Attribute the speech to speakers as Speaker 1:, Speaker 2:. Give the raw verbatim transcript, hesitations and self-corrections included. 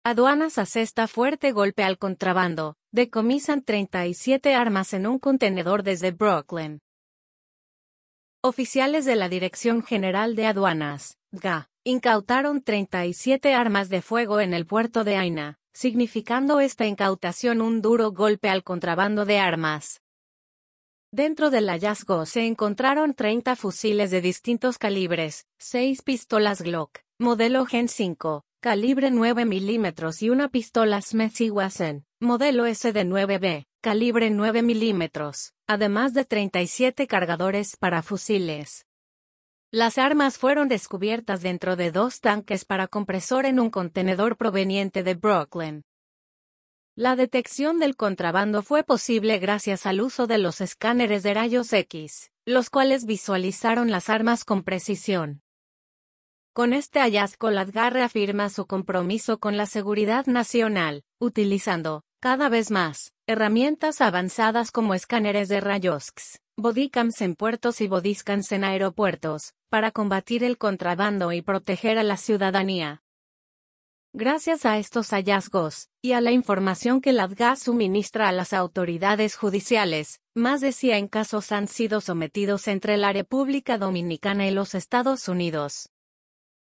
Speaker 1: Aduanas asesta fuerte golpe al contrabando, decomisan treinta y siete armas en un contenedor desde Brooklyn. Oficiales de la Dirección General de Aduanas, D G A, incautaron treinta y siete armas de fuego en el puerto de Aina, significando esta incautación un duro golpe al contrabando de armas. Dentro del hallazgo se encontraron treinta fusiles de distintos calibres, seis pistolas Glock, modelo Gen cinco, calibre nueve milímetros y una pistola Smith and Wesson, modelo S de nueve B, calibre nueve milímetros, además de treinta y siete cargadores para fusiles. Las armas fueron descubiertas dentro de dos tanques para compresor en un contenedor proveniente de Brooklyn. La detección del contrabando fue posible gracias al uso de los escáneres de rayos X, los cuales visualizaron las armas con precisión. Con este hallazgo la D G A reafirma su compromiso con la seguridad nacional, utilizando, cada vez más, herramientas avanzadas como escáneres de rayos X, bodycams en puertos y bodyscans en aeropuertos, para combatir el contrabando y proteger a la ciudadanía. Gracias a estos hallazgos, y a la información que la D G A suministra a las autoridades judiciales, más de cien casos han sido sometidos entre la República Dominicana y los Estados Unidos.